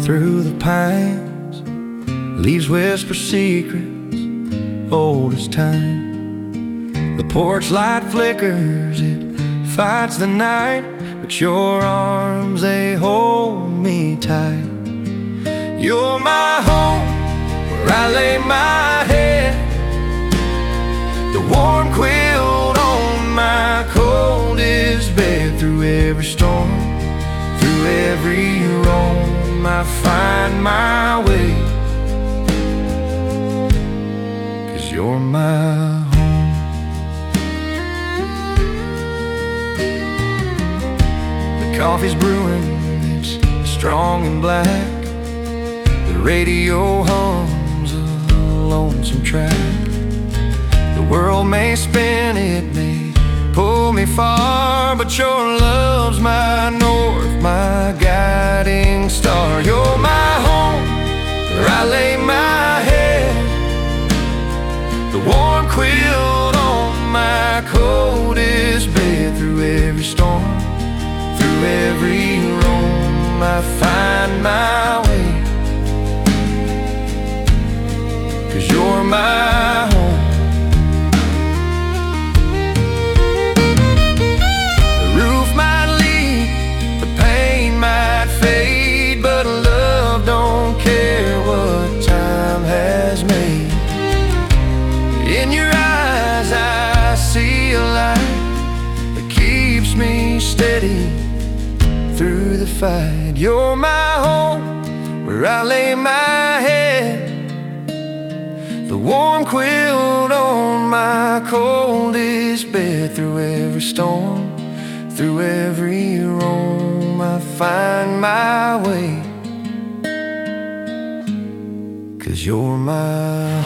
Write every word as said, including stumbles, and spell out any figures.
through the pines. Leaves whisper secrets old as time. The porch light flickers, it fights the night, but your arms, they hold me tight. You're my home, where I lay my head, the warm quilt on my coldest bed. Through every storm, through every roam, I find my way, 'cause you're my home. The coffee's brewing, it's strong and black. The radio hums a lonesome track. The world may spin, it may pull me far, but your love's my north, my guiding star. You're my home, where I lay my head, the warm quilt on my coldest bed. Through every storm, through every roam, I find my way, 'cause you're my home. The roof might leak, the pain might fade, but love don't care what time has made. In your eyes I see a light that keeps me steady through the fight. You're my home, where I lay my head, the warm quilt on my coldest bed. Through every storm, through every roam, I find my way, 'cause you're my